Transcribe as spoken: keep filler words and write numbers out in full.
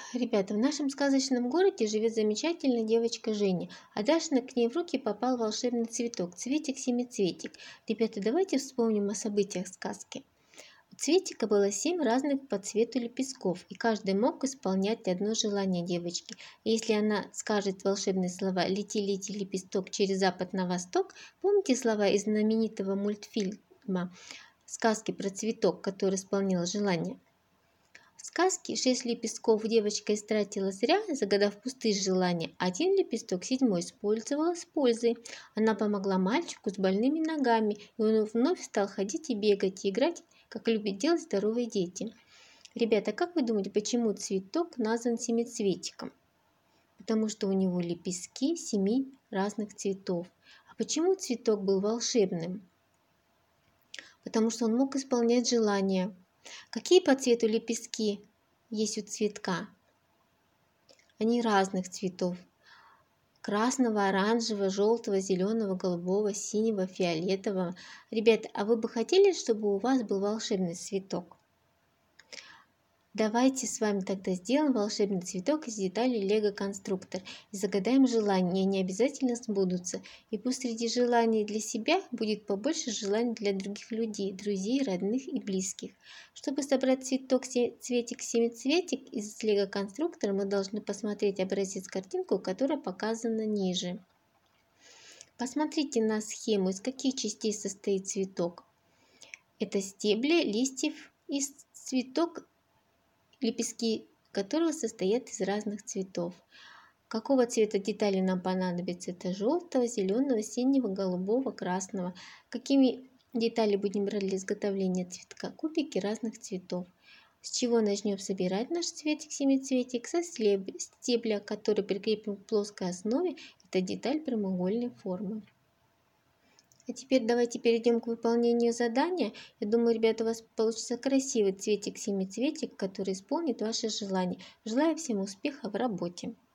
Ребята, в нашем сказочном городе живет замечательная девочка Женя. Однажды к ней в руки попал волшебный цветок, цветик-семицветик. Ребята, давайте вспомним о событиях сказки. У цветика было семь разных по цвету лепестков, и каждый мог исполнять одно желание девочки. И если она скажет волшебные слова «Лети, лети, лепесток через запад на восток», помните слова из знаменитого мультфильма сказки про цветок, который исполнил желание? В сказке шесть лепестков девочка истратила зря, загадав пустые желания. Один лепесток, седьмой, использовала с пользой. Она помогла мальчику с больными ногами, и он вновь стал ходить и бегать, и играть, как любят делать здоровые дети. Ребята, как вы думаете, почему цветок назван семицветиком? Потому что у него лепестки семи разных цветов. А почему цветок был волшебным? Потому что он мог исполнять желания. Какие по цвету лепестки есть у цветка? Они разных цветов. Красного, оранжевого, желтого, зеленого, голубого, синего, фиолетового. Ребята, а вы бы хотели, чтобы у вас был волшебный цветок? Давайте с вами тогда сделаем волшебный цветок из деталей лего-конструктор и загадаем желания, они обязательно сбудутся. И пусть среди желаний для себя будет побольше желаний для других людей, друзей, родных и близких. Чтобы собрать цветок цветик-семицветик из лего-конструктора, мы должны посмотреть образец-картинку, которая показана ниже. Посмотрите на схему, из каких частей состоит цветок. Это стебли, листьев и цветок, лепестки которого состоят из разных цветов. Какого цвета детали нам понадобится? Это желтого, зеленого, синего, голубого, красного. Какими детали будем брать для изготовления цветка? Кубики разных цветов. С чего начнем собирать наш цветик-семицветик? Со стебля, который прикреплен к плоской основе. Это деталь прямоугольной формы. А теперь давайте перейдем к выполнению задания. Я думаю, ребята, у вас получится красивый цветик-семицветик, который исполнит ваше желание. Желаю всем успеха в работе.